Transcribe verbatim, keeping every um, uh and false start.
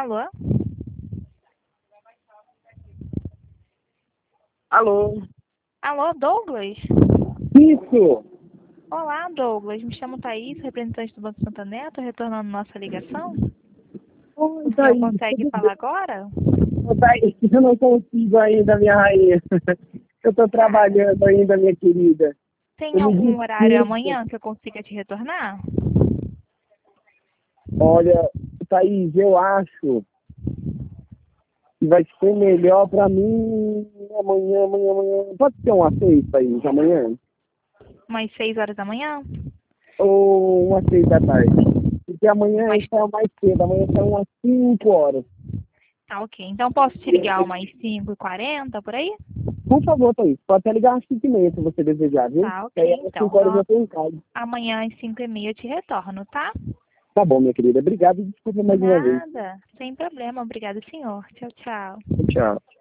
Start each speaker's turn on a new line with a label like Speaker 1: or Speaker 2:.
Speaker 1: Alô?
Speaker 2: Alô?
Speaker 1: Alô, Douglas?
Speaker 2: Isso!
Speaker 1: Olá, Douglas. Me chamo Thaís, representante do Banco Santander. Estou retornando nossa ligação.
Speaker 2: Oi,
Speaker 1: O senhor
Speaker 2: Thaís.
Speaker 1: consegue falar agora?
Speaker 2: Ô, Thaís, eu não consigo ainda, minha rainha. Eu tô trabalhando ainda, minha querida.
Speaker 1: Tem
Speaker 2: Eu me
Speaker 1: algum horário
Speaker 2: desculpo.
Speaker 1: amanhã que eu consiga te retornar?
Speaker 2: Olha, Thaís, eu acho que vai ser melhor pra mim amanhã, amanhã, amanhã. Pode ser uma seis, Thaís, amanhã?
Speaker 1: Umas seis horas da manhã?
Speaker 2: Ou uma seis da tarde? Porque amanhã
Speaker 1: Mas
Speaker 2: está mais cedo, amanhã são umas cinco horas.
Speaker 1: tá ok. Então posso te ligar umas cinco e quarenta por aí?
Speaker 2: Por favor, Thaís, pode até ligar às cinco e meia se você desejar, viu?
Speaker 1: Tá
Speaker 2: Que aí
Speaker 1: ok,
Speaker 2: às
Speaker 1: então.
Speaker 2: cinco horas
Speaker 1: Então
Speaker 2: eu tô em casa.
Speaker 1: amanhã às cinco e meia eu te retorno, tá?
Speaker 2: Tá bom, minha querida. Obrigado e desculpa mais uma vez.
Speaker 1: Nada. Sem problema. Obrigada, senhor. Tchau, tchau.
Speaker 2: Tchau.